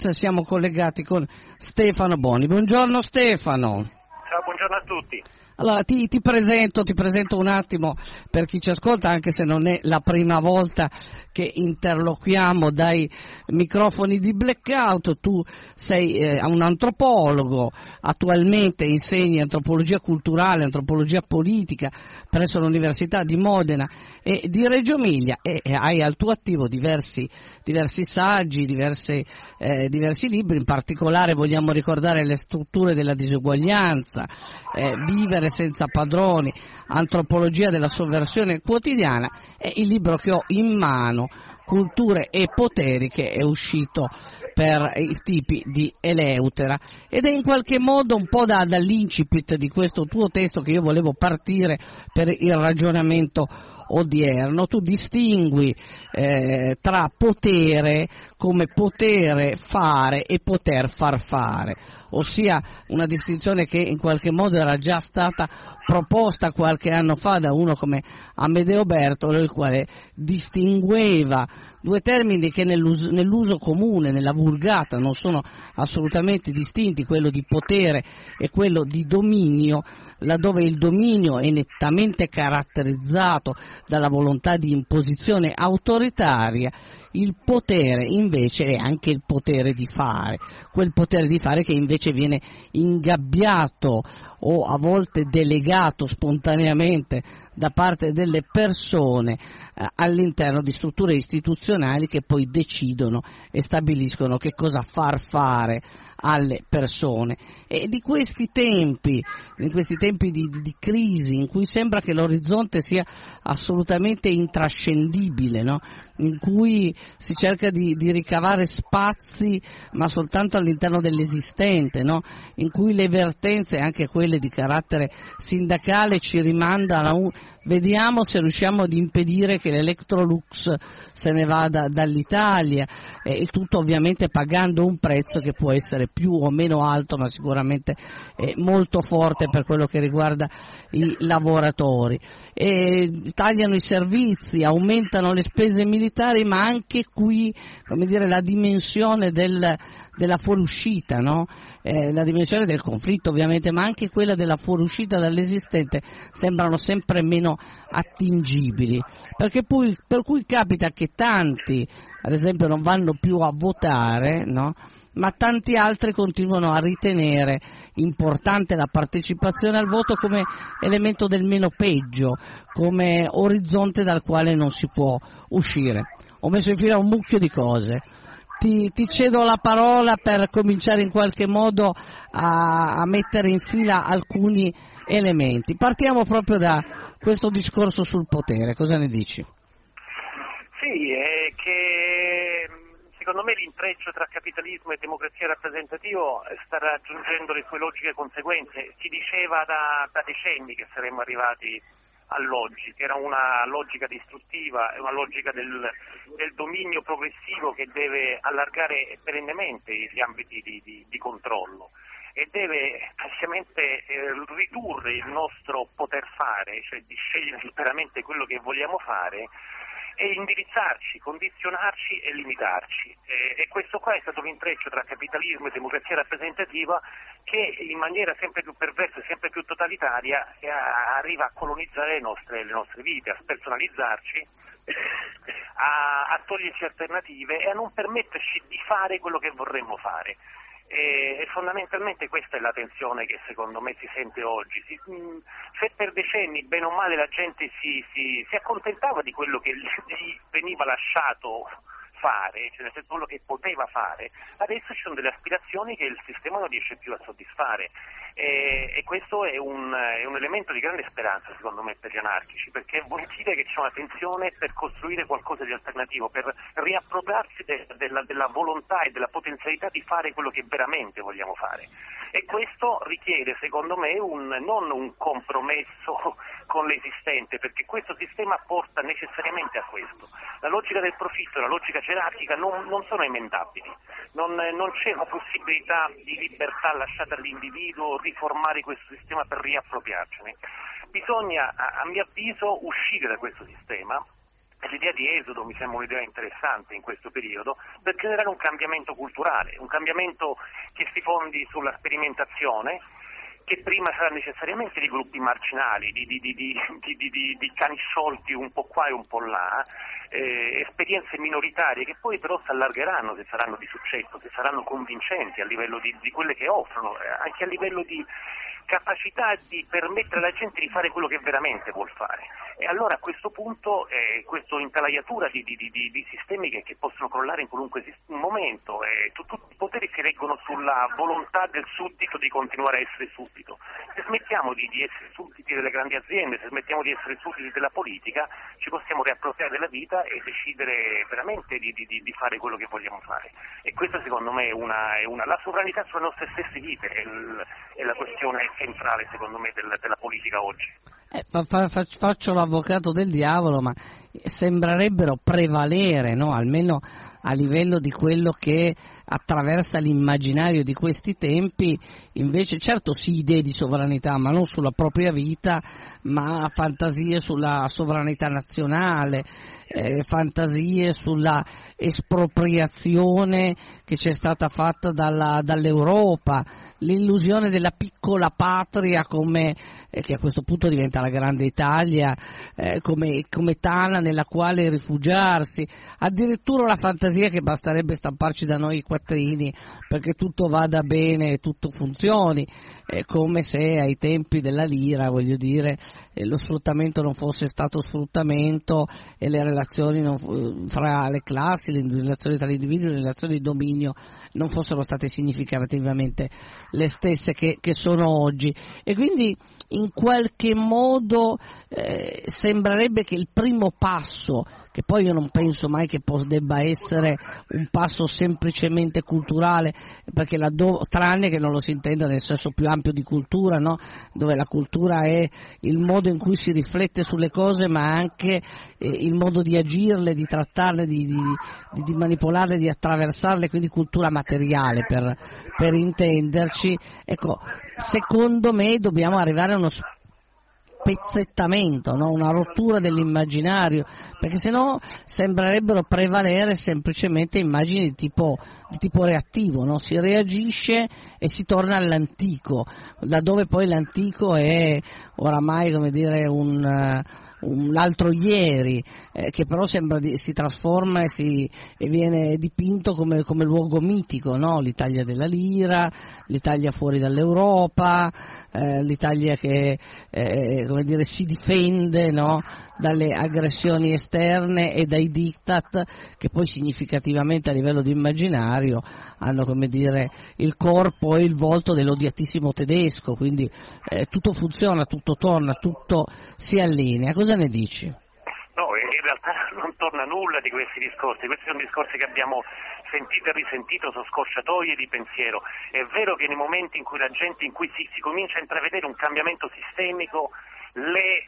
Siamo collegati con Stefano Boni. Buongiorno Stefano. Ciao, buongiorno a tutti. Allora ti presento un attimo per chi ci ascolta, anche se non è la prima volta che interloquiamo dai microfoni di Blackout. Tu sei un antropologo, attualmente insegni antropologia culturale, antropologia politica presso l'Università di Modena e di Reggio Emilia e hai al tuo attivo diversi saggi, diversi libri. In particolare vogliamo ricordare Le strutture della disuguaglianza, Vivere senza padroni, Antropologia della sovversione quotidiana, e il libro che ho in mano, Culture e poteri, che è uscito per i tipi di Eleutera, ed è in qualche modo un po' dall'incipit di questo tuo testo che io volevo partire per il ragionamento odierno. Tu distingui tra potere come potere fare e poter far fare, ossia una distinzione che in qualche modo era già stata proposta qualche anno fa da uno come Amedeo Bertolo, il quale distingueva due termini che nell'uso comune, nella vulgata, non sono assolutamente distinti, quello di potere e quello di dominio, laddove il dominio è nettamente caratterizzato dalla volontà di imposizione autoritaria. Il potere invece è anche il potere di fare, quel potere di fare che invece viene ingabbiato o a volte delegato spontaneamente da parte delle persone all'interno di strutture istituzionali che poi decidono e stabiliscono che cosa far fare alle persone. E di questi tempi, in questi tempi di crisi in cui sembra che l'orizzonte sia assolutamente intrascendibile, no? In cui si cerca di ricavare spazi ma soltanto all'interno dell'esistente, no? In cui le vertenze, anche quelle di carattere sindacale, ci rimandano a vediamo se riusciamo ad impedire che l'Electrolux se ne vada dall'Italia, il tutto ovviamente pagando un prezzo che può essere più o meno alto, ma sicuramente molto forte per quello che riguarda i lavoratori. Tagliano i servizi, aumentano le spese militari, ma anche qui, come dire, la dimensione della fuoriuscita, no? La dimensione del conflitto ovviamente, ma anche quella della fuoriuscita dall'esistente sembrano sempre meno attingibili, per cui capita che tanti, ad esempio, non vanno più a votare, no? Ma tanti altri continuano a ritenere importante la partecipazione al voto come elemento del meno peggio, come orizzonte dal quale non si può uscire. Ho messo in fila un mucchio di cose. Ti cedo la parola per cominciare in qualche modo a mettere in fila alcuni elementi. Partiamo proprio da questo discorso sul potere, cosa ne dici? Sì, è che secondo me l'intreccio tra capitalismo e democrazia rappresentativa sta raggiungendo le sue logiche conseguenze. Si diceva da decenni che saremmo arrivati all'oggi, che era una logica distruttiva, una logica del dominio progressivo che deve allargare perennemente gli ambiti di controllo e deve praticamente ridurre il nostro poter fare, cioè di scegliere liberamente quello che vogliamo fare e indirizzarci, condizionarci e limitarci. E questo qua è stato l'intreccio tra capitalismo e democrazia rappresentativa che in maniera sempre più perversa e sempre più totalitaria arriva a colonizzare le nostre vite, a spersonalizzarci, a toglierci alternative e a non permetterci di fare quello che vorremmo fare. E fondamentalmente questa è la tensione che secondo me si sente oggi. Se per decenni bene o male la gente si accontentava di quello che gli veniva lasciato fare, cioè nel senso quello che poteva fare, adesso ci sono delle aspirazioni che il sistema non riesce più a soddisfare e questo è un elemento di grande speranza secondo me per gli anarchici, perché vuol dire che c'è una tensione per costruire qualcosa di alternativo, per riappropriarsi della volontà e della potenzialità di fare quello che veramente vogliamo fare. E questo richiede secondo me non un compromesso con l'esistente, perché questo sistema porta necessariamente a questo. La logica del profitto e la logica gerarchica non sono emendabili, non c'è una possibilità di libertà lasciata all'individuo riformare questo sistema per riappropriarcene. Bisogna, a mio avviso, uscire da questo sistema, l'idea di esodo mi sembra un'idea interessante in questo periodo per generare un cambiamento culturale, un cambiamento che si fondi sulla sperimentazione, che prima sarà necessariamente di gruppi marginali, di cani sciolti un po' qua e un po' là, esperienze minoritarie che poi però si allargheranno se saranno di successo, se saranno convincenti a livello di quelle che offrono, anche a livello di capacità di permettere alla gente di fare quello che veramente vuol fare. E allora a questo punto questa intelaiatura di sistemi che possono crollare in qualunque momento, tutti i poteri si reggono sulla volontà del suddito di continuare a essere suddito. Se smettiamo di essere sudditi delle grandi aziende, se smettiamo di essere sudditi della politica, ci possiamo riappropriare della vita e decidere veramente di fare quello che vogliamo fare. E questa secondo me è la sovranità sulle nostre stesse vite è la questione centrale secondo me della politica oggi. Faccio l'avvocato del diavolo, ma sembrerebbero prevalere, no? Almeno a livello di quello che attraversa l'immaginario di questi tempi, invece certo sì idee di sovranità, ma non sulla propria vita, ma fantasie sulla sovranità nazionale, fantasie sulla espropriazione che c'è stata fatta dall'Europa, l'illusione della piccola patria come che a questo punto diventa la grande Italia, come tana nella quale rifugiarsi, addirittura la fantasia che basterebbe stamparci da noi i quattrini perché tutto vada bene e tutto funzioni, come se ai tempi della lira, voglio dire, lo sfruttamento non fosse stato sfruttamento e le relazioni fra le classi, le relazioni tra gli individui, le relazioni di dominio non fossero state significativamente le stesse che sono oggi. E quindi in qualche modo sembrerebbe che il primo passo, che poi io non penso mai che debba essere un passo semplicemente culturale, perché tranne che non lo si intenda nel senso più ampio di cultura, no? Dove la cultura è il modo in cui si riflette sulle cose, ma anche il modo di agirle, di trattarle, di manipolarle, di attraversarle, quindi cultura materiale per intenderci. Ecco, secondo me dobbiamo arrivare a uno spezzettamento, no? Una rottura dell'immaginario, perché sennò sembrerebbero prevalere semplicemente immagini di tipo reattivo, no? Si reagisce e si torna all'antico, laddove poi l'antico è oramai, come dire, un altro ieri, che però si trasforma e viene dipinto come luogo mitico, no? L'Italia della lira, l'Italia fuori dall'Europa, l'Italia che come dire, si difende, no? Dalle aggressioni esterne e dai diktat che poi significativamente a livello di immaginario hanno, come dire, il corpo e il volto dell'odiatissimo tedesco, quindi tutto funziona, tutto torna, tutto si allinea. Cosa ne dici? No, in realtà non torna nulla di questi discorsi sono discorsi che abbiamo sentito e risentito su scorciatoie di pensiero. È vero che nei momenti in cui in cui si comincia a intravedere un cambiamento sistemico, le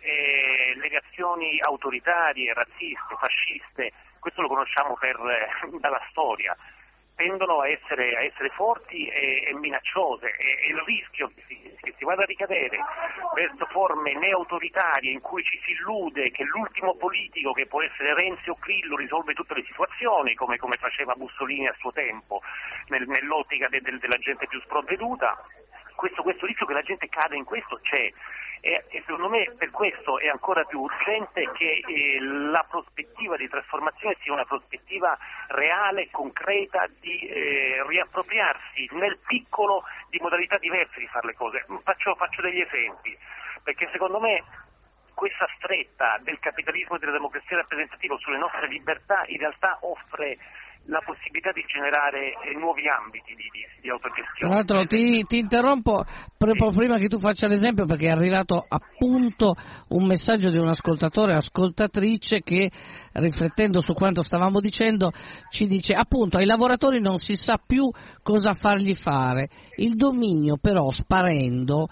reazioni autoritarie, razziste, fasciste, questo lo conosciamo dalla storia, tendono a essere forti e minacciose, e il rischio che si vada a ricadere verso forme neoautoritarie in cui ci si illude che l'ultimo politico, che può essere Renzi o Grillo, risolve tutte le situazioni come faceva Mussolini a suo tempo nell'ottica della gente più sprovveduta. Questo rischio che la gente cada in questo c'è. E secondo me per questo è ancora più urgente che la prospettiva di trasformazione sia una prospettiva reale, concreta, di riappropriarsi nel piccolo di modalità diverse di fare le cose. Faccio degli esempi, perché secondo me questa stretta del capitalismo e della democrazia rappresentativa sulle nostre libertà in realtà offre la possibilità di generare nuovi ambiti di autogestione. Tra l'altro ti interrompo proprio prima che tu faccia l'esempio, perché è arrivato appunto un messaggio di un ascoltatrice che, riflettendo su quanto stavamo dicendo, ci dice appunto ai lavoratori non si sa più cosa fargli fare, il dominio però sparendo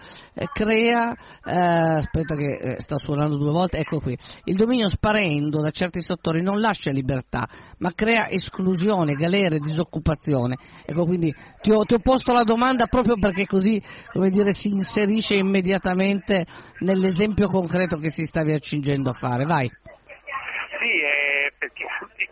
crea aspetta che sta suonando due volte, ecco qui, il dominio sparendo da certi settori non lascia libertà ma crea esclusione, galere, disoccupazione. Ecco, quindi ti ho posto la domanda proprio perché così, come dire, si inserisce immediatamente nell'esempio concreto che si stavi accingendo a fare. Vai. Sì,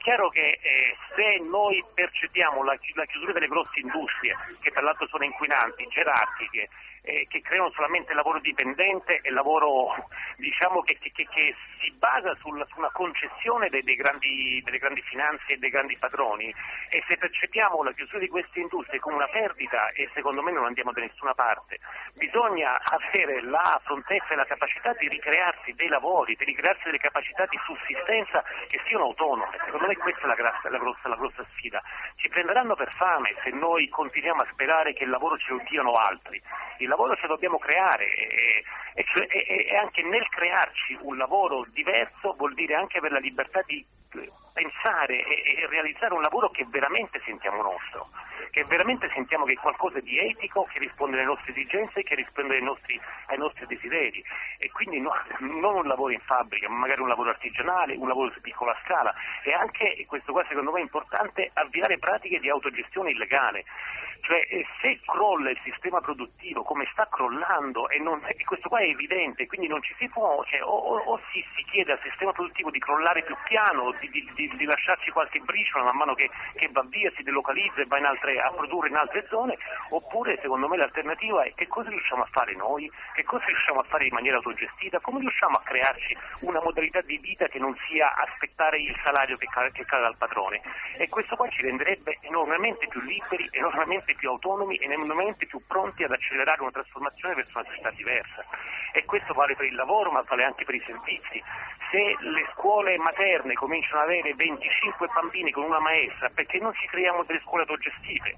chiaro che se noi percepiamo la chiusura delle grosse industrie, che tra l'altro sono inquinanti, gerarchiche, che creano solamente lavoro dipendente e lavoro diciamo che si basa su una concessione delle grandi finanze e dei grandi padroni, e se percepiamo la chiusura di queste industrie come una perdita, e secondo me non andiamo da nessuna parte, bisogna avere la prontezza e la capacità di ricrearsi dei lavori, di ricrearsi delle capacità di sussistenza che siano autonome. Secondo me questa è la grossa sfida. Ci prenderanno per fame se noi continuiamo a sperare che il lavoro ce lo diano altri. Il lavoro ce lo dobbiamo creare e anche nel crearci un lavoro diverso vuol dire anche avere la libertà di pensare e realizzare un lavoro che veramente sentiamo nostro, che veramente sentiamo che è qualcosa di etico, che risponde alle nostre esigenze, che risponde ai nostri desideri, e quindi non un lavoro in fabbrica, ma magari un lavoro artigianale, un lavoro su piccola scala, e anche, e questo qua secondo me è importante, avviare pratiche di autogestione illegale. Cioè se crolla il sistema produttivo come sta crollando, e questo qua è evidente, quindi non ci si può, cioè, o si chiede al sistema produttivo di crollare più piano, di lasciarci qualche briciola man mano che va via, si delocalizza e va a produrre in altre zone, oppure secondo me l'alternativa è: che cosa riusciamo a fare noi, che cosa riusciamo a fare in maniera autogestita, come riusciamo a crearci una modalità di vita che non sia aspettare il salario che cade dal padrone, e questo qua ci renderebbe enormemente più liberi, enormemente più autonomi e enormemente più pronti ad accelerare una trasformazione verso una società diversa. E questo vale per il lavoro, ma vale anche per i servizi. Se le scuole materne cominciano ad avere 25 bambini con una maestra, perché non ci creiamo delle scuole autogestive?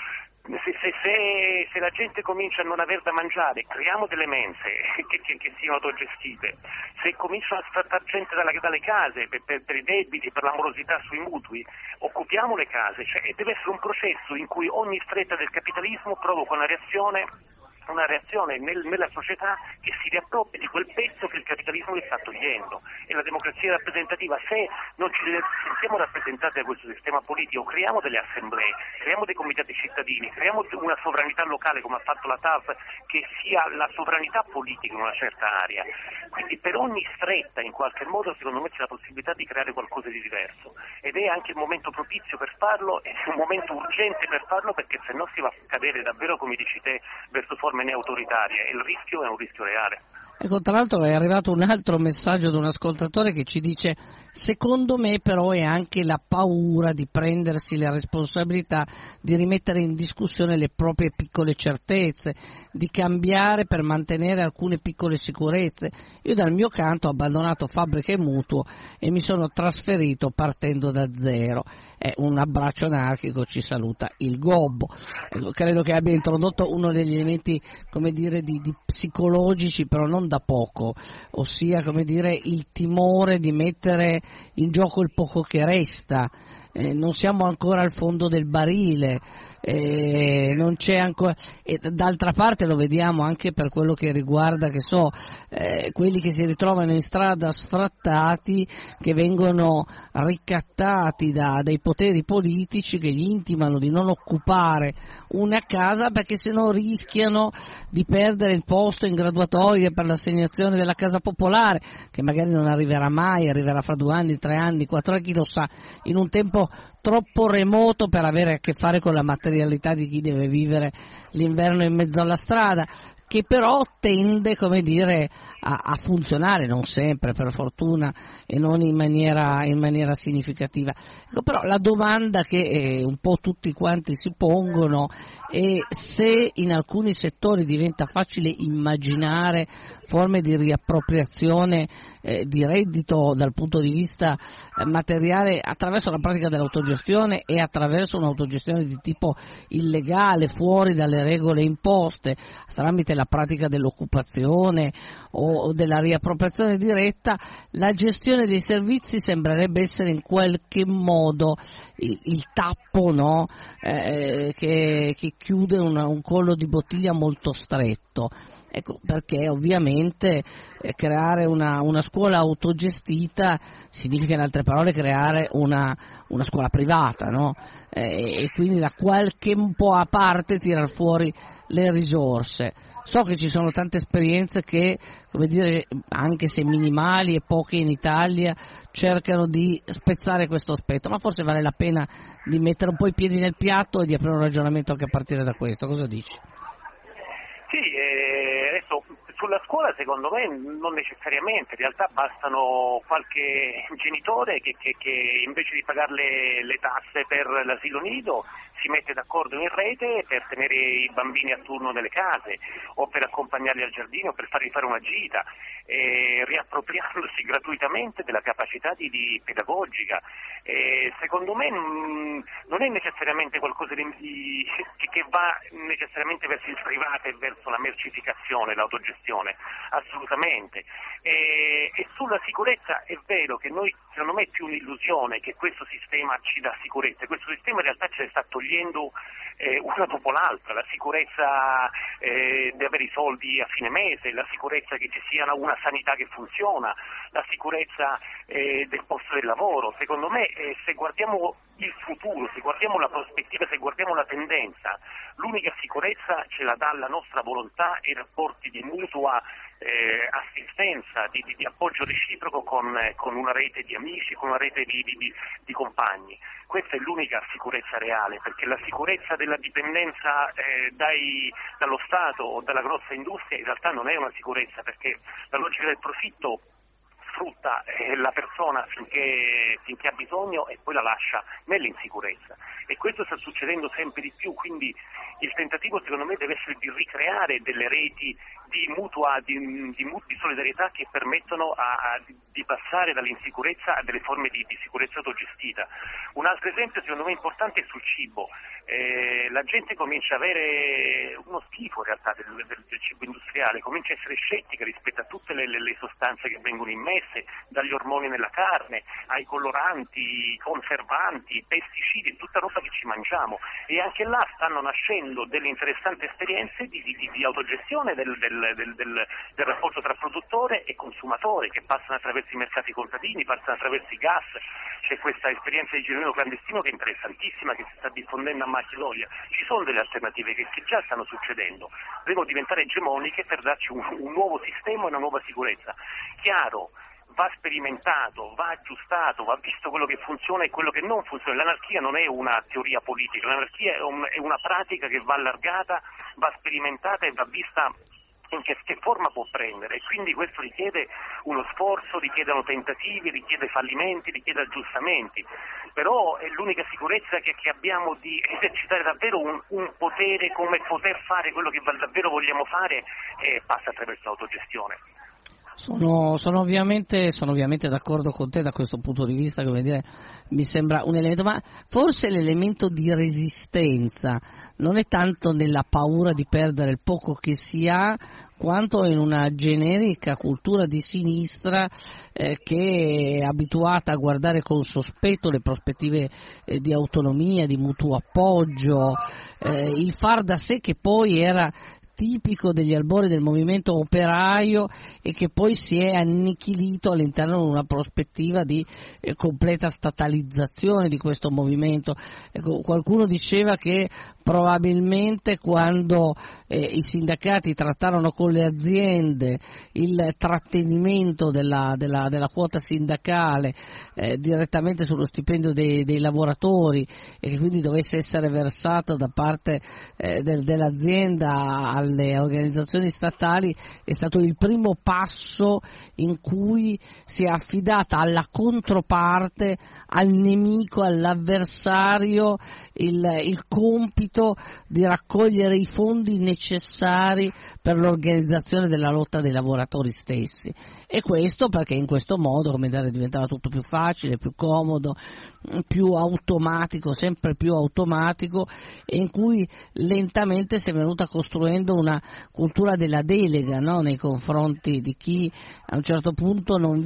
Se la gente comincia a non aver da mangiare, creiamo delle mense che siano autogestite. Se cominciano a sfrattare gente dalle case per i debiti, per la morosità sui mutui, occupiamo le case. Cioè, deve essere un processo in cui ogni stretta del capitalismo provoca una reazione nella società che si riappropria di quel pezzo che il capitalismo le sta togliendo. E la democrazia rappresentativa, se non ci sentiamo rappresentati da questo sistema politico, creiamo delle assemblee, creiamo dei comitati cittadini, creiamo una sovranità locale come ha fatto la TAV, che sia la sovranità politica in una certa area. Quindi per ogni stretta in qualche modo secondo me c'è la possibilità di creare qualcosa di diverso, ed è anche il momento propizio per farlo, è un momento urgente per farlo, perché se no si va a cadere davvero, come dici te, verso forme autoritarie, e il rischio è un rischio reale. Ecco, tra l'altro è arrivato un altro messaggio da un ascoltatore che ci dice: secondo me però è anche la paura di prendersi la responsabilità di rimettere in discussione le proprie piccole certezze, di cambiare per mantenere alcune piccole sicurezze. Io dal mio canto ho abbandonato fabbrica e mutuo e mi sono trasferito partendo da zero. Un abbraccio anarchico, ci saluta il Gobbo. Credo che abbia introdotto uno degli elementi, come dire, di psicologici, però non da poco, ossia, come dire, il timore di mettere in gioco il poco che resta. Non siamo ancora al fondo del barile, non c'è ancora, e d'altra parte lo vediamo anche per quello che riguarda, che so, quelli che si ritrovano in strada sfrattati, che vengono ricattati dai poteri politici che gli intimano di non occupare una casa perché sennò rischiano di perdere il posto in graduatoria per l'assegnazione della casa popolare, che magari non arriverà mai, arriverà fra 2 anni, 3 anni, 4 anni, chi lo sa, in un tempo troppo remoto per avere a che fare con la materialità di chi deve vivere l'inverno in mezzo alla strada, che però tende, come dire, a funzionare, non sempre per fortuna e non in maniera significativa. Ecco, però la domanda che un po' tutti quanti si pongono è se in alcuni settori diventa facile immaginare forme di riappropriazione di reddito dal punto di vista materiale attraverso la pratica dell'autogestione e attraverso un'autogestione di tipo illegale, fuori dalle regole imposte, tramite la pratica dell'occupazione o della riappropriazione diretta. La gestione dei servizi sembrerebbe essere in qualche modo il tappo, no? Che chiude un collo di bottiglia molto stretto. Ecco, perché ovviamente creare una scuola autogestita significa, in altre parole, creare una scuola privata, no? E quindi da qualche un po' a parte tirar fuori le risorse. So che ci sono tante esperienze che, come dire, anche se minimali e poche in Italia, cercano di spezzare questo aspetto, ma forse vale la pena di mettere un po' i piedi nel piatto e di aprire un ragionamento anche a partire da questo. Cosa dici? Sì, adesso sulla scuola secondo me non necessariamente, in realtà bastano qualche genitore che invece di pagare le tasse per l'asilo nido si mette d'accordo in rete per tenere i bambini a turno nelle case o per accompagnarli al giardino o per fargli fare una gita, riappropriandosi gratuitamente della capacità di pedagogica. Secondo me non è necessariamente qualcosa che va necessariamente verso il privato e verso la mercificazione, l'autogestione, assolutamente. E sulla sicurezza è vero che noi, secondo me è più un'illusione che questo sistema ci dà sicurezza, questo sistema in realtà ce ne sta togliendo una dopo l'altra, la sicurezza di avere i soldi a fine mese, la sicurezza che ci sia una sanità che funziona, la sicurezza del posto del lavoro. Secondo me se guardiamo il futuro, se guardiamo la prospettiva, se guardiamo la tendenza, l'unica sicurezza ce la dà la nostra volontà e i rapporti di mutua assistenza, di appoggio reciproco con una rete di amici, con una rete di compagni. Questa è l'unica sicurezza reale, perché la sicurezza della dipendenza dallo Stato o dalla grossa industria in realtà non è una sicurezza, perché la logica del profitto sfrutta la persona finché ha bisogno e poi la lascia nell'insicurezza, e questo sta succedendo sempre di più, quindi il tentativo secondo me deve essere di ricreare delle reti di solidarietà che permettono di passare dall'insicurezza a delle forme di sicurezza autogestita. Un altro esempio secondo me importante è sul cibo. La gente comincia a avere uno schifo in realtà del cibo industriale, comincia a essere scettica rispetto a tutte le sostanze che vengono immesse, dagli ormoni nella carne, ai coloranti, conservanti, pesticidi, tutta roba che ci mangiamo, e anche là stanno nascendo delle interessanti esperienze di autogestione del rapporto tra produttore e consumatore, che passano attraverso i mercati contadini, passano attraverso i gas. C'è questa esperienza di genuino clandestino che è interessantissima, che si sta diffondendo a macchia d'olio. Ci sono delle alternative che già stanno succedendo, devono diventare egemoniche per darci un nuovo sistema e una nuova sicurezza. Chiaro, va sperimentato, va aggiustato, va visto quello che funziona e quello che non funziona. L'anarchia non è una teoria politica, l'anarchia è una pratica che va allargata, va sperimentata e va vista in che forma può prendere, e quindi questo richiede uno sforzo, richiedono tentativi, richiede fallimenti, richiede aggiustamenti, però è l'unica sicurezza che abbiamo di esercitare davvero un potere, come poter fare quello che davvero vogliamo fare, passa attraverso l'autogestione. Sono ovviamente d'accordo con te da questo punto di vista, come dire, mi sembra un elemento, ma forse l'elemento di resistenza non è tanto nella paura di perdere il poco che si ha, quanto in una generica cultura di sinistra che è abituata a guardare con sospetto le prospettive di autonomia, di mutuo appoggio, il far da sé, che poi era tipico degli albori del movimento operaio e che poi si è annichilito all'interno di una prospettiva di completa statalizzazione di questo movimento. Ecco, qualcuno diceva che probabilmente quando i sindacati trattarono con le aziende il trattenimento della quota sindacale direttamente sullo stipendio dei lavoratori, e che quindi dovesse essere versata da parte dell'azienda alle organizzazioni statali, è stato il primo passo in cui si è affidata alla controparte, al nemico, all'avversario il compito di raccogliere i fondi necessari per l'organizzazione della lotta dei lavoratori stessi. E questo perché in questo modo, come dire, diventava tutto più facile, più comodo, più automatico, sempre più automatico, e in cui lentamente si è venuta costruendo una cultura della delega, no? Nei confronti di chi a un certo punto non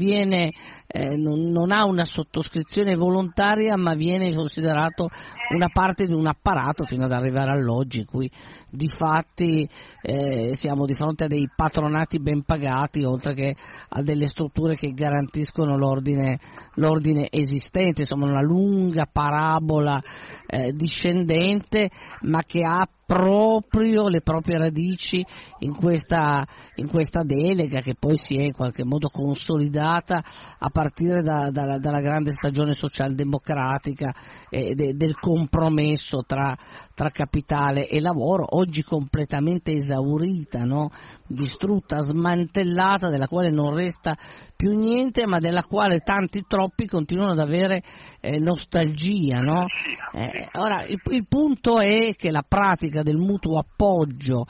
ha una sottoscrizione volontaria, ma viene considerato una parte di un apparato, fino ad arrivare all'oggi in cui di fatti siamo di fronte a dei patronati ben pagati, oltre che a delle strutture che garantiscono l'ordine esistente, insomma una lunga parabola discendente, ma che ha proprio le proprie radici in questa delega, che poi si è in qualche modo consolidata a partire dalla grande stagione socialdemocratica e del compromesso tra capitale e lavoro, oggi completamente esaurita, no? Distrutta, smantellata, della quale non resta più niente, ma della quale tanti troppi continuano ad avere nostalgia, no? Ora il punto è che la pratica del mutuo appoggio,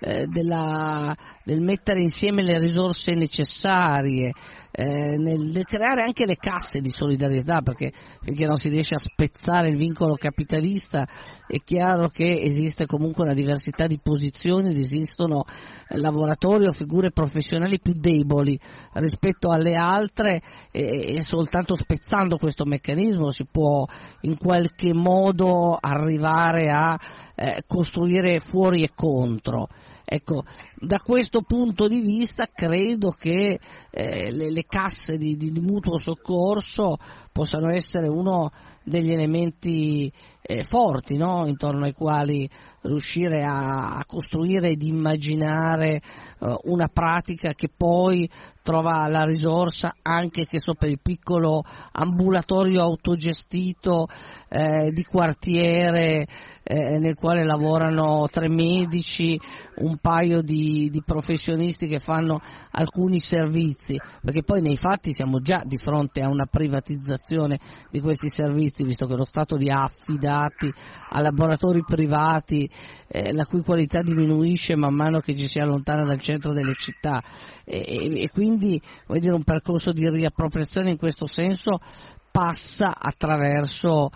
del mettere insieme le risorse necessarie, nel creare anche le casse di solidarietà, perché finché non si riesce a spezzare il vincolo capitalista è chiaro che esiste comunque una diversità di posizioni, esistono lavoratori o figure professionali più deboli rispetto alle altre, e soltanto spezzando questo meccanismo si può in qualche modo arrivare a costruire fuori e contro. Ecco, da questo punto di vista credo che le casse di mutuo soccorso possano essere uno degli elementi forti, no? Intorno ai quali riuscire a costruire ed immaginare una pratica che poi trova la risorsa anche, che so, per il piccolo ambulatorio autogestito di quartiere, nel quale lavorano 3 medici, un paio di professionisti che fanno alcuni servizi, perché poi nei fatti siamo già di fronte a una privatizzazione di questi servizi, visto che lo Stato li ha affidati a laboratori privati, la cui qualità diminuisce man mano che ci si allontana dal centro delle città, e quindi, vuol dire, un percorso di riappropriazione in questo senso passa attraverso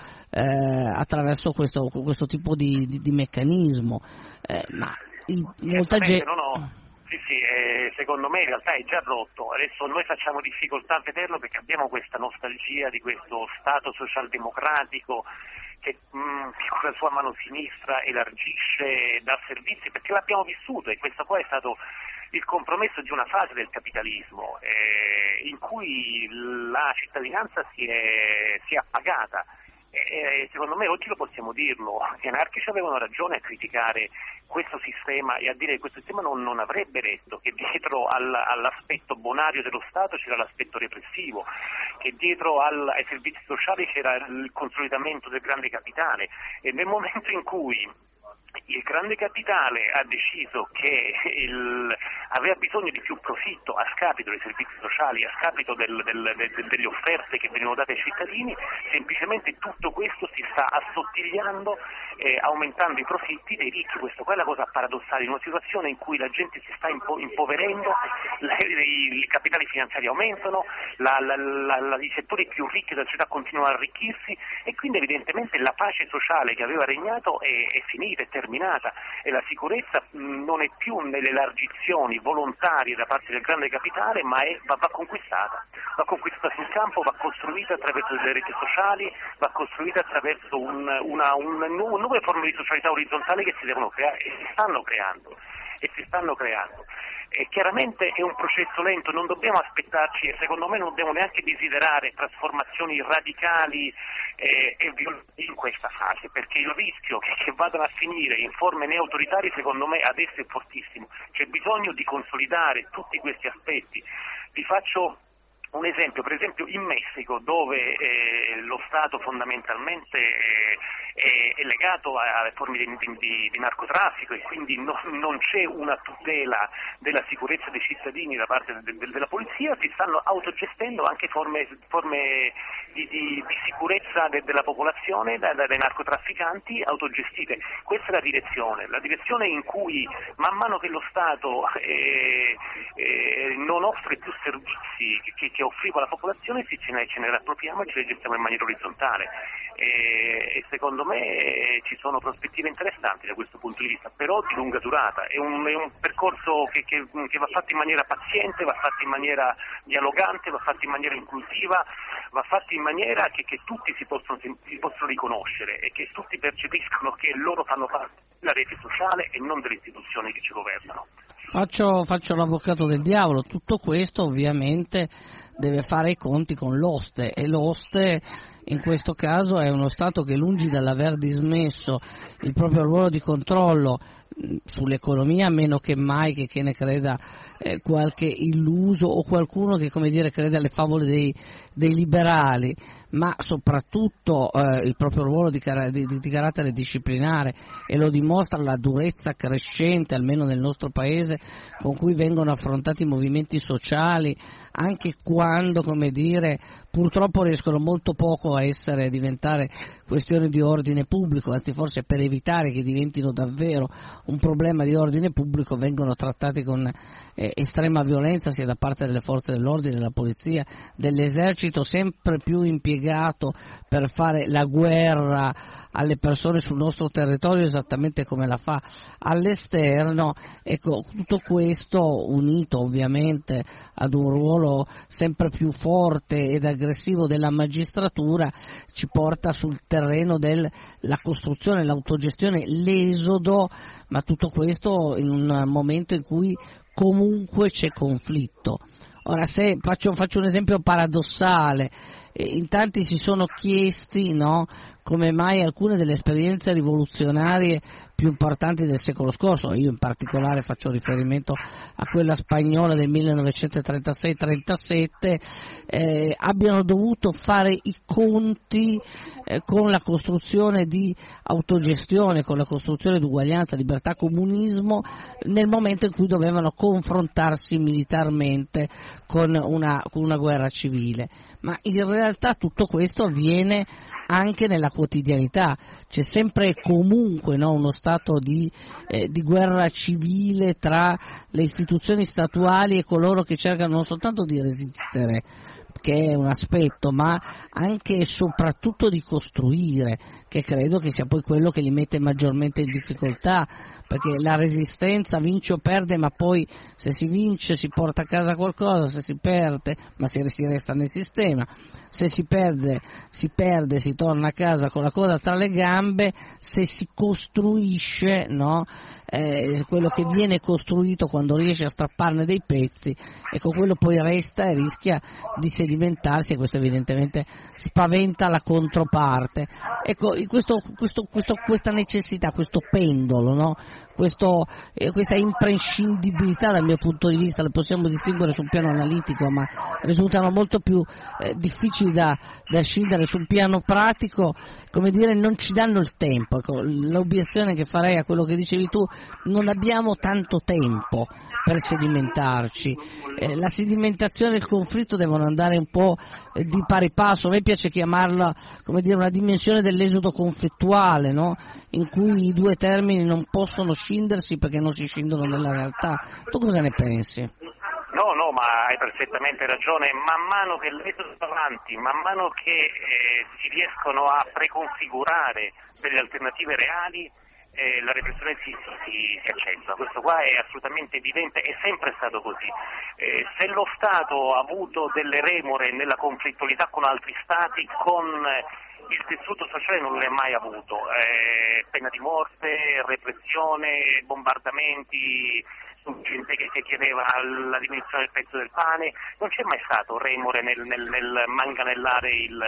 questo tipo di meccanismo, ma molta gente... Sì, secondo me in realtà è già rotto. Adesso noi facciamo difficoltà a vederlo perché abbiamo questa nostalgia di questo Stato socialdemocratico che con la sua mano sinistra elargisce, dà servizi, perché l'abbiamo vissuto, e questo poi è stato il compromesso di una fase del capitalismo in cui la cittadinanza si è appagata. Secondo me oggi lo possiamo dirlo, gli anarchici avevano ragione a criticare questo sistema e a dire che questo sistema non avrebbe retto, che dietro all'aspetto bonario dello Stato c'era l'aspetto repressivo, che dietro ai servizi sociali c'era il consolidamento del grande capitale, e nel momento in cui il grande capitale ha deciso che aveva bisogno di più profitto a scapito dei servizi sociali, a scapito delle offerte che venivano date ai cittadini, semplicemente tutto questo si sta assottigliando, aumentando i profitti dei ricchi. Questo qua è la cosa paradossale, in una situazione in cui la gente si sta impoverendo, i capitali finanziari aumentano, i settori più ricchi della società continuano a arricchirsi, e quindi evidentemente la pace sociale che aveva regnato è finita, è terminata, e la sicurezza non è più nelle elargizioni volontarie da parte del grande capitale, ma va conquistata sul campo, va costruita attraverso delle reti sociali, va costruita attraverso nuove forme di socialità orizzontale che si devono creare e si stanno creando. E chiaramente è un processo lento, non dobbiamo aspettarci, e secondo me non dobbiamo neanche desiderare trasformazioni radicali e violente in questa fase, perché il rischio che vadano a finire in forme neautoritarie secondo me adesso è fortissimo. C'è bisogno di consolidare tutti questi aspetti. Vi faccio un esempio, per esempio in Messico, dove lo Stato fondamentalmente è legato alle forme di narcotraffico, e quindi non c'è una tutela della sicurezza dei cittadini da parte della polizia, si stanno autogestendo anche forme di sicurezza della popolazione dai narcotrafficanti autogestite. Questa è la direzione in cui man mano che lo Stato non offre più servizi che offriva alla popolazione, ce ne riappropriamo e ce le gestiamo in maniera orizzontale. E secondo me ci sono prospettive interessanti da questo punto di vista, però di lunga durata. È un percorso che va fatto in maniera paziente, va fatto in maniera dialogante, va fatto in maniera inclusiva, va fatto in maniera che tutti si possono riconoscere e che tutti percepiscono che loro fanno parte della rete sociale e non delle istituzioni che ci governano. Faccio l'avvocato del diavolo. Tutto questo ovviamente deve fare i conti con l'oste, e l'oste in questo caso è uno Stato che, lungi dall'aver dismesso il proprio ruolo di controllo sull'economia, meno che mai che ne creda qualche illuso o qualcuno che, come dire, crede alle favole dei liberali, ma soprattutto il proprio ruolo di carattere disciplinare, e lo dimostra la durezza crescente, almeno nel nostro paese, con cui vengono affrontati i movimenti sociali, anche quando, come dire, purtroppo riescono molto poco a diventare questioni di ordine pubblico, anzi forse per evitare che diventino davvero un problema di ordine pubblico vengono trattati con estrema violenza, sia da parte delle forze dell'ordine, della polizia, dell'esercito, sempre più impiegato per fare la guerra alle persone sul nostro territorio, esattamente come la fa all'esterno. Ecco, tutto questo, unito ovviamente ad un ruolo sempre più forte ed aggressivo della magistratura, ci porta sul terreno della costruzione, l'autogestione, l'esodo, ma tutto questo in un momento in cui comunque c'è conflitto. Ora, se faccio un esempio paradossale, in tanti si sono chiesti, no, come mai alcune delle esperienze rivoluzionarie più importanti del secolo scorso, io in particolare faccio riferimento a quella spagnola del 1936-37, abbiano dovuto fare i conti con la costruzione di autogestione, con la costruzione di uguaglianza, libertà, comunismo, nel momento in cui dovevano confrontarsi militarmente con una guerra civile. Ma in realtà tutto questo avviene anche nella quotidianità, c'è sempre e comunque, no, uno stato di guerra civile tra le istituzioni statuali e coloro che cercano non soltanto di resistere, che è un aspetto, ma anche e soprattutto di costruire, che credo che sia poi quello che li mette maggiormente in difficoltà, perché la resistenza vince o perde, ma poi se si vince si porta a casa qualcosa, se si perde ma si resta nel sistema, se si perde si torna a casa con la coda tra le gambe, se si costruisce, no? Quello che viene costruito, quando riesce a strapparne dei pezzi, ecco, quello poi resta e rischia di sedimentarsi, e questo evidentemente spaventa la controparte. Ecco, questa necessità, questo pendolo, no? Questa imprescindibilità, dal mio punto di vista, le possiamo distinguere sul piano analitico, ma risultano molto più difficili da scindere sul piano pratico, come dire, non ci danno il tempo. Ecco, l'obiezione che farei a quello che dicevi tu: non abbiamo tanto tempo per sedimentarci, la sedimentazione e il conflitto devono andare un po' di pari passo. A me piace chiamarla, come dire, una dimensione dell'esodo conflittuale, no? In cui i due termini non possono scindersi perché non si scindono nella realtà. Tu cosa ne pensi? No, ma hai perfettamente ragione. Man mano che l'esodo va avanti, man mano che si riescono a preconfigurare delle alternative reali, la repressione si accentua. Questo qua è assolutamente evidente, è sempre stato così. Se lo Stato ha avuto delle remore nella conflittualità con altri Stati, con il tessuto sociale non l'è mai avuto. Pena di morte, repressione, bombardamenti, gente che chiedeva la diminuzione del prezzo del pane, non c'è mai stato remore nel manganellare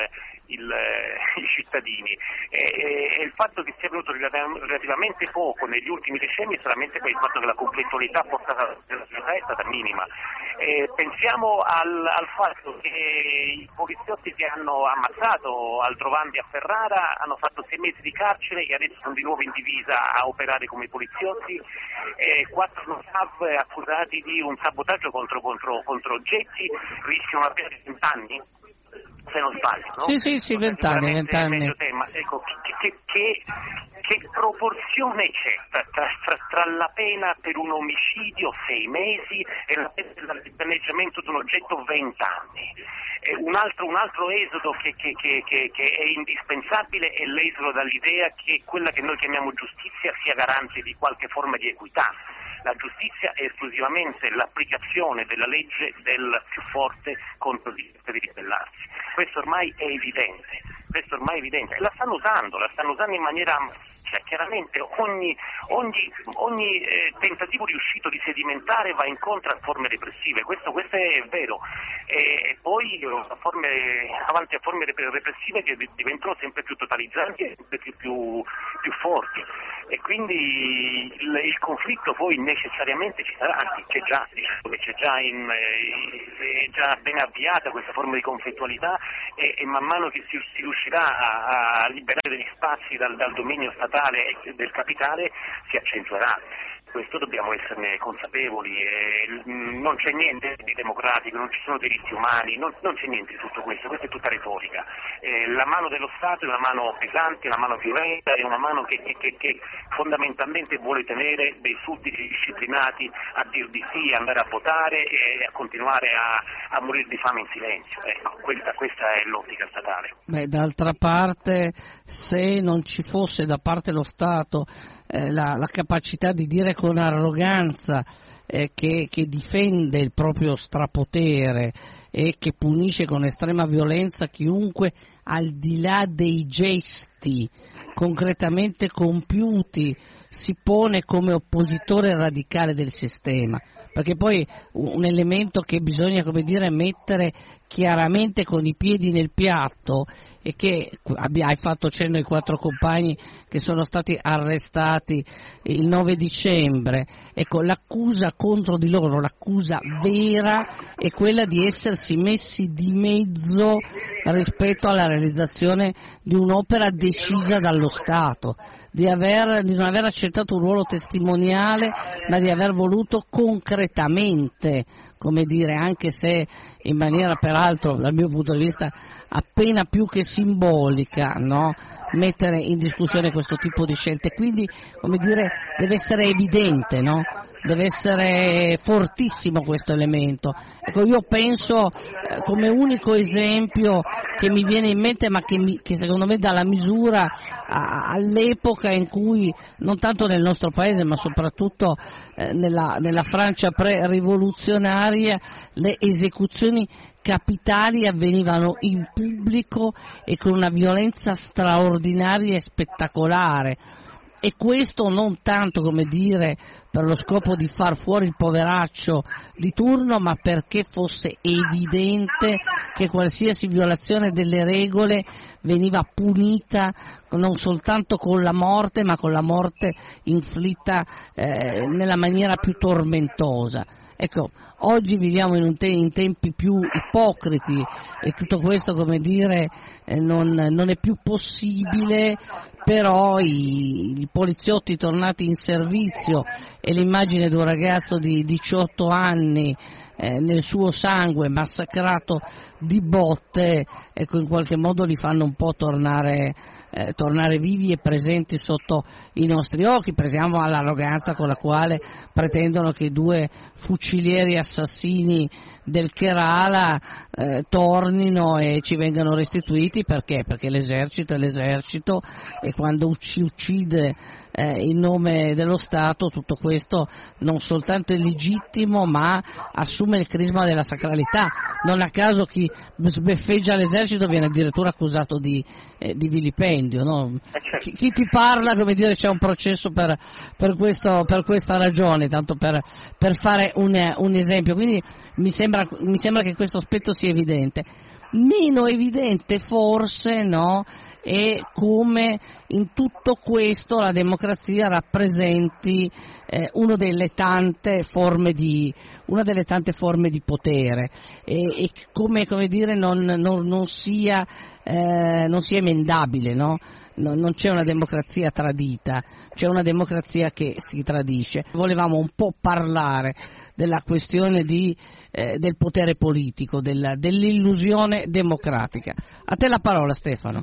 i cittadini, e il fatto che sia venuto relativamente poco negli ultimi decenni è solamente per il fatto che la conflittualità portata dalla società è stata minima. Pensiamo al fatto che i poliziotti che hanno ammazzato Aldrovandi a Ferrara hanno fatto 6 mesi di carcere e adesso sono di nuovo in divisa a operare come poliziotti, 4 NOTAV accusati di un sabotaggio contro oggetti rischiano una pena di 20 anni, se non sbaglio, no? Sì, 20 anni. Ecco, che proporzione c'è tra la pena per un omicidio 6 mesi e la pena per il danneggiamento di un oggetto 20 anni? Un altro esodo che è indispensabile è l'esodo dall'idea che quella che noi chiamiamo giustizia sia garante di qualche forma di equità. La giustizia è esclusivamente l'applicazione della legge del più forte contro il diritto di ribellarsi. Questo ormai è evidente, e la stanno usando in maniera Cioè, chiaramente ogni tentativo riuscito di sedimentare va incontro a forme repressive, questo è vero, e poi avanti a forme repressive che diventano sempre più totalizzanti e sempre più forti, e quindi il conflitto poi necessariamente ci sarà, anzi c'è già è già ben avviata questa forma di conflittualità, e man mano che si riuscirà a liberare degli spazi dal dominio statale e del capitale si accentuerà. Questo dobbiamo esserne consapevoli, non c'è niente di democratico, non ci sono diritti umani, non c'è niente di tutto questo, questa è tutta retorica. La mano dello Stato è una mano pesante, una mano violenta, è una mano che fondamentalmente vuole tenere dei sudditi disciplinati a dir di sì, andare a votare e a continuare a morire di fame in silenzio. Ecco, questa è l'ottica statale. D'altra parte, se non ci fosse da parte dello Stato la capacità di dire con arroganza che difende il proprio strapotere e che punisce con estrema violenza chiunque, al di là dei gesti concretamente compiuti, si pone come oppositore radicale del sistema, perché poi un elemento che bisogna, mettere chiaramente con i piedi nel piatto, e che hai fatto cenno ai 4 compagni che sono stati arrestati il 9 dicembre, ecco, l'accusa contro di loro, l'accusa vera è quella di essersi messi di mezzo rispetto alla realizzazione di un'opera decisa dallo Stato, di non aver accettato un ruolo testimoniale, ma di aver voluto concretamente, anche se in maniera peraltro dal mio punto di vista appena più che simbolica, no? Mettere in discussione questo tipo di scelte. Quindi, deve essere evidente, no? Deve essere fortissimo questo elemento. Ecco, io penso come unico esempio che mi viene in mente, ma che secondo me dà la misura all'epoca in cui, non tanto nel nostro paese, ma soprattutto nella Francia pre-rivoluzionaria, le esecuzioni capitali avvenivano in pubblico e con una violenza straordinaria e spettacolare. E questo non tanto per lo scopo di far fuori il poveraccio di turno, ma perché fosse evidente che qualsiasi violazione delle regole veniva punita non soltanto con la morte, ma con la morte inflitta nella maniera più tormentosa. Ecco, oggi viviamo in tempi più ipocriti e tutto questo, non è più possibile, però i poliziotti tornati in servizio e l'immagine di un ragazzo di 18 anni nel suo sangue massacrato di botte, ecco, in qualche modo li fanno un po' tornare vivi e presenti sotto i nostri occhi. Pensiamo all'arroganza con la quale pretendono che i 2 fucilieri assassini del Kerala tornino e ci vengano restituiti. Perché? Perché l'esercito è l'esercito, e quando uccide in nome dello Stato, tutto questo non soltanto è legittimo, ma assume il crisma della sacralità. Non a caso chi sbeffeggia l'esercito viene addirittura accusato di vilipendio, no? Chi ti parla, c'è un processo per questa ragione, tanto per fare un esempio. Quindi mi sembra che questo aspetto sia evidente. Meno evidente forse, no, è come in tutto questo la democrazia rappresenti una delle tante forme di potere, e come non sia emendabile, no? Non c'è una democrazia tradita, c'è una democrazia che si tradisce. Volevamo un po' parlare della questione del potere politico, dell'illusione democratica. A te la parola, Stefano.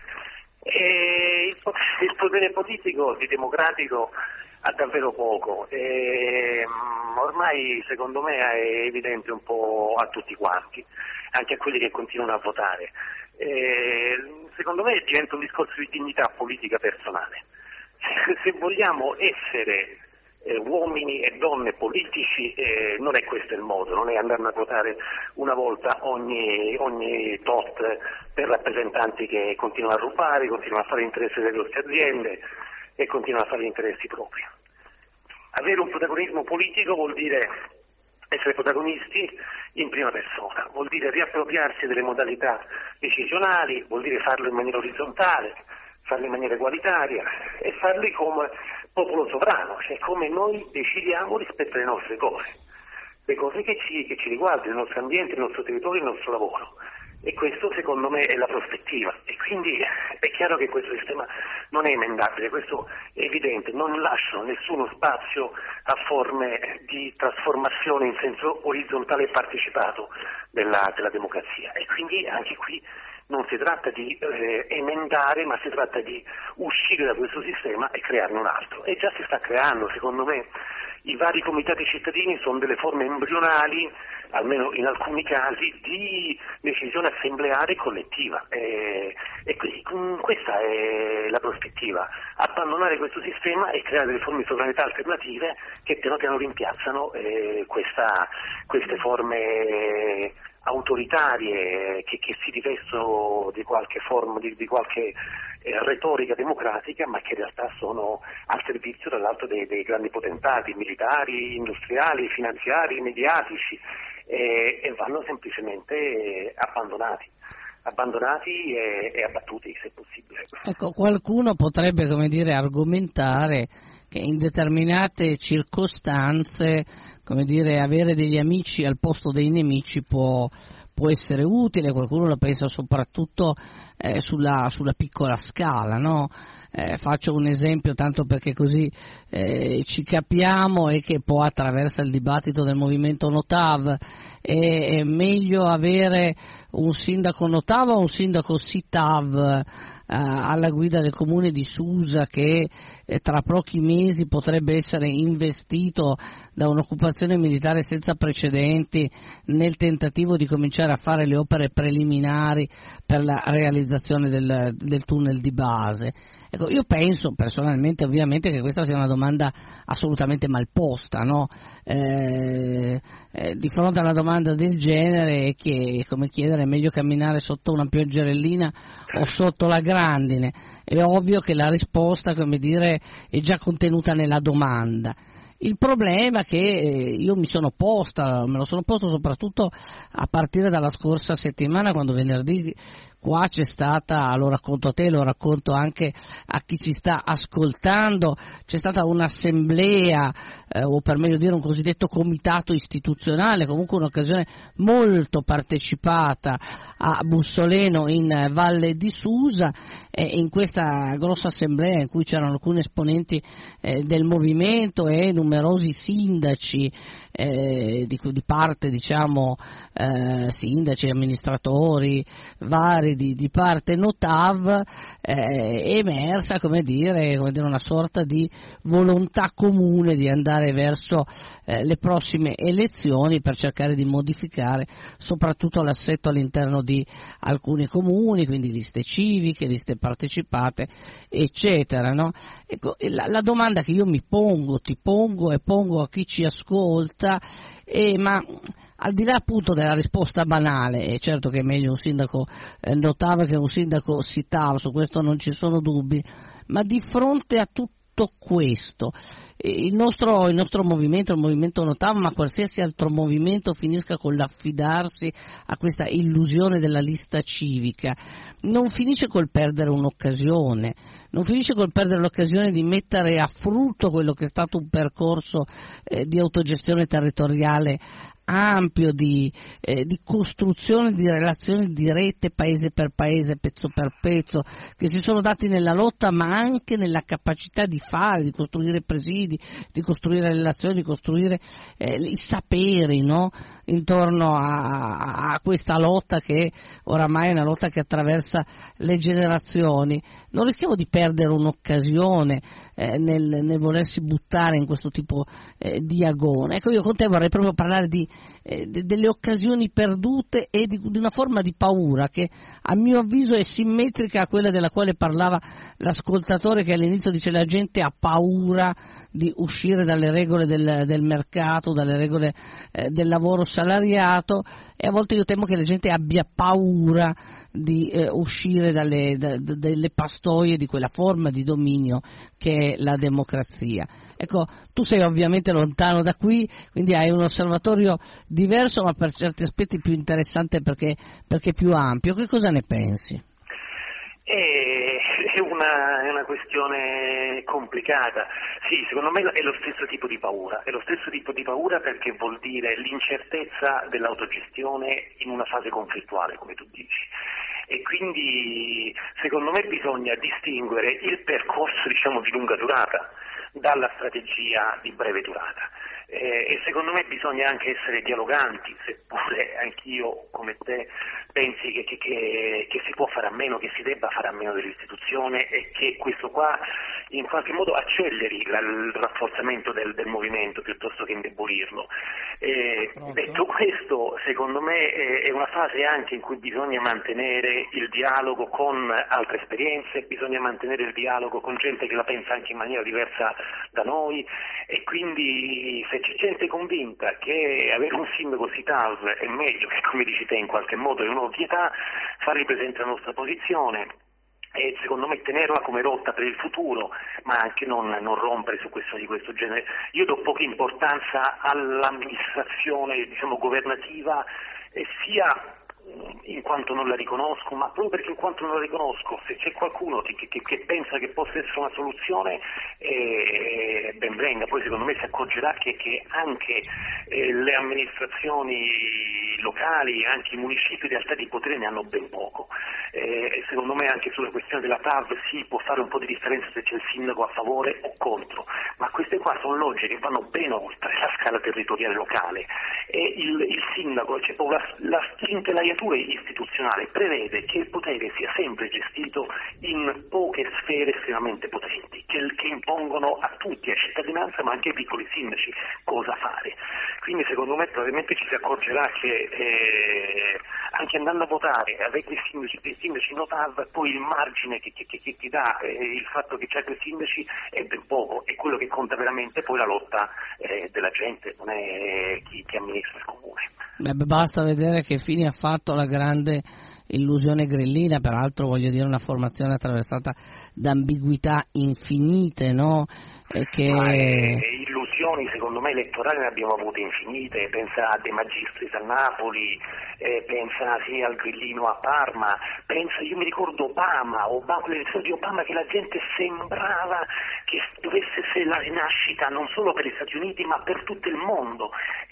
Il potere politico di democratico ha davvero poco, ormai secondo me è evidente un po' a tutti quanti, anche a quelli che continuano a votare. Secondo me diventa un discorso di dignità politica personale. Se vogliamo essere uomini e donne politici, non è questo il modo, non è andare a votare una volta ogni tot per rappresentanti che continuano a rubare, continuano a fare interesse delle nostre aziende. e continuano a fare gli interessi propri. Avere un protagonismo politico vuol dire essere protagonisti in prima persona, vuol dire riappropriarsi delle modalità decisionali, vuol dire farlo in maniera orizzontale, farlo in maniera egualitaria e farli come popolo sovrano, cioè come noi decidiamo rispetto alle nostre cose, le cose che ci riguardano, il nostro ambiente, il nostro territorio, il nostro lavoro. E questo secondo me è la prospettiva, e quindi è chiaro che questo sistema non è emendabile, questo è evidente, non lasciano nessuno spazio a forme di trasformazione in senso orizzontale e partecipato della democrazia, e quindi anche qui non si tratta di emendare, ma si tratta di uscire da questo sistema e crearne un altro, e già si sta creando. Secondo me i vari comitati cittadini sono delle forme embrionali, almeno in alcuni casi, di decisione assembleare collettiva, e questa è la prospettiva: abbandonare questo sistema e creare delle forme di sovranità alternative che piano piano rimpiazzano queste forme autoritarie che si rivestono di qualche forma, di qualche retorica democratica, ma che in realtà sono al servizio dall'alto dei grandi potentati militari, industriali, finanziari, mediatici, e vanno semplicemente abbandonati e abbattuti, se possibile. Ecco, qualcuno potrebbe, argomentare che in determinate circostanze, avere degli amici al posto dei nemici può essere utile. Qualcuno lo pensa soprattutto sulla piccola scala, no? Faccio un esempio tanto perché così ci capiamo, e che poi attraversa il dibattito del movimento Notav. È meglio avere un sindaco Notav o un sindaco Sitav alla guida del comune di Susa, che tra pochi mesi potrebbe essere investito da un'occupazione militare senza precedenti nel tentativo di cominciare a fare le opere preliminari per la realizzazione del tunnel di base. Ecco, io penso personalmente, ovviamente, che questa sia una domanda assolutamente mal posta, no? Di fronte a una domanda del genere è come chiedere: è meglio camminare sotto una pioggerellina o sotto la grandine? È ovvio che la risposta, è già contenuta nella domanda. Il problema è che io me lo sono posto soprattutto a partire dalla scorsa settimana, quando venerdì qua c'è stata, lo racconto a te, lo racconto anche a chi ci sta ascoltando, c'è stata un'assemblea, o per meglio dire un cosiddetto comitato istituzionale, comunque un'occasione molto partecipata a Bussoleno in Valle di Susa, in questa grossa assemblea in cui c'erano alcuni esponenti del movimento e numerosi sindaci di parte, sindaci, amministratori vari di parte Notav, è emersa una sorta di volontà comune di andare verso le prossime elezioni per cercare di modificare soprattutto l'assetto all'interno di alcuni comuni, quindi liste civiche, liste partecipate, eccetera, no? Ecco, la domanda che io mi pongo, ti pongo e pongo a chi ci ascolta ma al di là appunto della risposta banale, è certo che è meglio un sindaco Notav che un sindaco Sitav, su questo non ci sono dubbi, ma di fronte a tutto questo il nostro movimento, il movimento Notav, ma qualsiasi altro movimento, finisca con l'affidarsi a questa illusione della lista civica, non finisce col perdere un'occasione, non finisce col perdere l'occasione di mettere a frutto quello che è stato un percorso di autogestione territoriale ampio, di costruzione di relazioni dirette paese per paese, pezzo per pezzo, che si sono dati nella lotta ma anche nella capacità di fare, di costruire presidi, di costruire relazioni, di costruire i saperi, no? Intorno a questa lotta, che oramai è una lotta che attraversa le generazioni. Non rischiamo di perdere un'occasione nel volersi buttare in questo tipo di agone. Ecco, io con te vorrei proprio parlare delle occasioni perdute e di una forma di paura che a mio avviso è simmetrica a quella della quale parlava l'ascoltatore, che all'inizio dice: la gente ha paura di uscire dalle regole del mercato, dalle regole del lavoro salariato, e a volte io temo che la gente abbia paura di uscire dalle pastoie di quella forma di dominio che è la democrazia. Ecco, tu sei ovviamente lontano da qui, quindi hai un osservatorio diverso, ma per certi aspetti più interessante perché più ampio. Che cosa ne pensi? È una questione complicata. Sì, secondo me è lo stesso tipo di paura. È lo stesso tipo di paura perché vuol dire l'incertezza dell'autogestione in una fase conflittuale, come tu dici. E quindi secondo me bisogna distinguere il percorso, diciamo, di lunga durata dalla strategia di breve durata. E secondo me bisogna anche essere dialoganti, seppure anch'io come te pensi che si può fare a meno, che si debba fare a meno dell'istituzione e che questo qua in qualche modo acceleri il rafforzamento del movimento piuttosto che indebolirlo. Detto questo, secondo me è una fase anche in cui bisogna mantenere il dialogo con altre esperienze, bisogna mantenere il dialogo con gente che la pensa anche in maniera diversa da noi, e quindi se c'è gente convinta che avere un sindaco SITAV è meglio, che come dici te in qualche modo è un'ovvietà, far presente la nostra posizione e secondo me tenerla come rotta per il futuro, ma anche non rompere su questioni di questo genere. Io do poca importanza all'amministrazione, diciamo, governativa, sia in quanto non la riconosco, ma proprio perché in quanto non la riconosco, se c'è qualcuno che pensa che possa essere una soluzione, ben venga. Poi secondo me si accorgerà che anche le amministrazioni locali, anche i municipi in realtà di potere ne hanno ben poco, e secondo me anche sulla questione della TAV si può fare un po' di differenza se c'è il sindaco a favore o contro, ma queste qua sono logiche che vanno ben oltre la scala territoriale locale, e il sindaco, cioè l'intelaiatura istituzionale prevede che il potere sia sempre gestito in poche sfere estremamente potenti, che impongono a tutti, a cittadinanza ma anche ai piccoli sindaci cosa fare. Quindi secondo me probabilmente ci si accorgerà che anche andando a votare, avere dei sindaci no TAV, poi il margine che ti dà il fatto che c'è dei sindaci è ben poco, e quello che conta veramente poi la lotta della gente, non è chi amministra il comune. Basta vedere che fine ha fatto la grande illusione grillina, peraltro voglio dire una formazione attraversata da ambiguità infinite, no? Illusioni secondo me elettorali ne abbiamo avute infinite, pensa a De Magistris a Napoli, pensa al grillino a Parma, io mi ricordo Obama, l'elezione di Obama, che la gente sembrava che dovesse essere la rinascita non solo per gli Stati Uniti ma per tutto il mondo,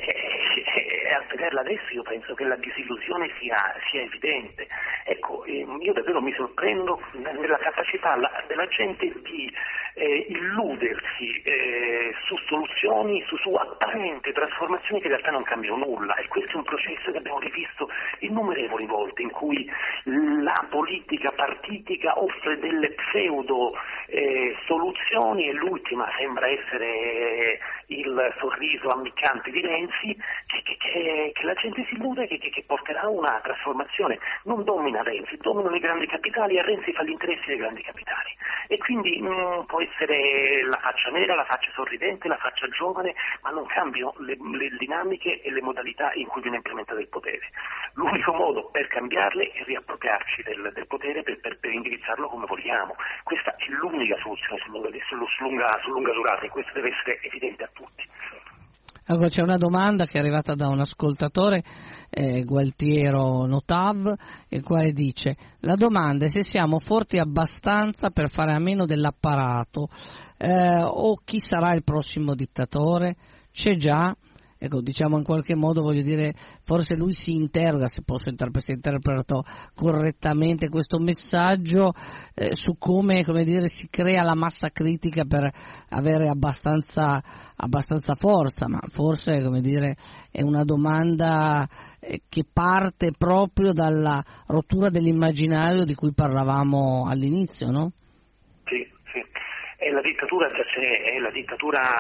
e a vederla adesso io penso che la disillusione sia evidente. Ecco, io davvero mi sorprendo nella capacità della gente di illudersi su soluzioni, su apparenti trasformazioni che in realtà non cambiano nulla, e questo è un processo che abbiamo rivisto innumerevoli volte, in cui la politica partitica offre delle pseudo soluzioni, e l'ultima sembra essere il sorriso ammiccante di Renzi, che la gente si illude che porterà una trasformazione. Non domina Renzi, dominano i grandi capitali, e Renzi fa gli interessi dei grandi capitali, e quindi può essere la faccia nera, la faccia sorridente, la faccia giovane, ma non cambiano le dinamiche e le modalità in cui viene implementato il potere. L'unico modo per cambiarle è riappropriarci del potere per indirizzarlo come vogliamo. Questa è l'unica soluzione su lunga durata, e questo deve essere evidente a tutti. Ecco, c'è una domanda che è arrivata da un ascoltatore, Gualtiero Notav, il quale dice: la domanda è se siamo forti abbastanza per fare a meno dell'apparato, o chi sarà il prossimo dittatore? C'è già? Ecco, diciamo in qualche modo, voglio dire, forse lui si interroga, se si è interpretato correttamente questo messaggio, su come dire, si crea la massa critica per avere abbastanza forza, ma forse, come dire, è una domanda che parte proprio dalla rottura dell'immaginario di cui parlavamo all'inizio, no? Sì. La dittatura già c'è, la dittatura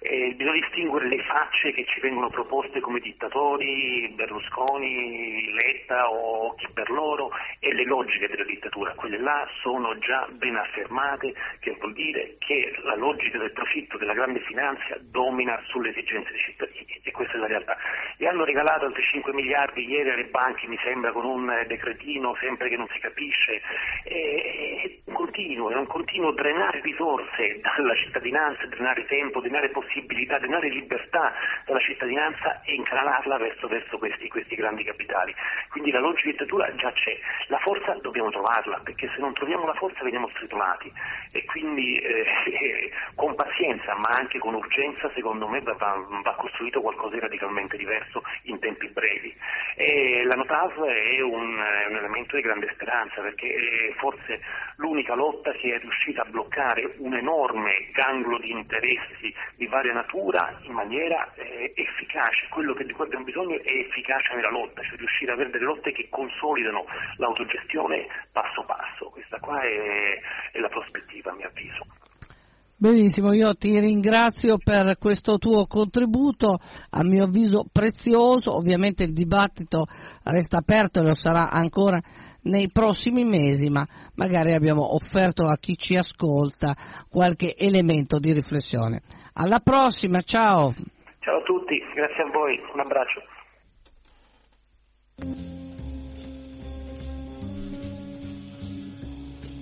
Bisogna distinguere le facce che ci vengono proposte come dittatori, Berlusconi, Letta o chi per loro, e le logiche della dittatura. Quelle là sono già ben affermate, che vuol dire che la logica del profitto della grande finanza domina sulle esigenze dei cittadini, e questa è la realtà. E hanno regalato altri 5 miliardi ieri alle banche, mi sembra, con un decretino sempre che non si capisce. È un continuo drenare risorse dalla cittadinanza, drenare tempo, drenare possibilità, drenare libertà dalla cittadinanza e incanalarla verso questi grandi capitali. Quindi la logica di dittatura già c'è, la forza dobbiamo trovarla, perché se non troviamo la forza veniamo stritolati, e quindi con pazienza ma anche con urgenza secondo me va costruito qualcosa di radicalmente diverso in tempi brevi. E la Notav è un elemento di grande speranza, perché è forse l'unica lotta che è riuscita a bloccare un enorme ganglo di interessi di varia natura in maniera efficace. Quello di cui abbiamo bisogno è efficacia nella lotta, cioè riuscire ad avere delle lotte che consolidano l'autogestione passo passo. Questa qua è la prospettiva, a mio avviso. Benissimo, io ti ringrazio per questo tuo contributo, a mio avviso prezioso. Ovviamente il dibattito resta aperto e lo sarà ancora nei prossimi mesi, ma magari abbiamo offerto a chi ci ascolta qualche elemento di riflessione. Alla prossima, ciao! Ciao a tutti, grazie a voi, un abbraccio.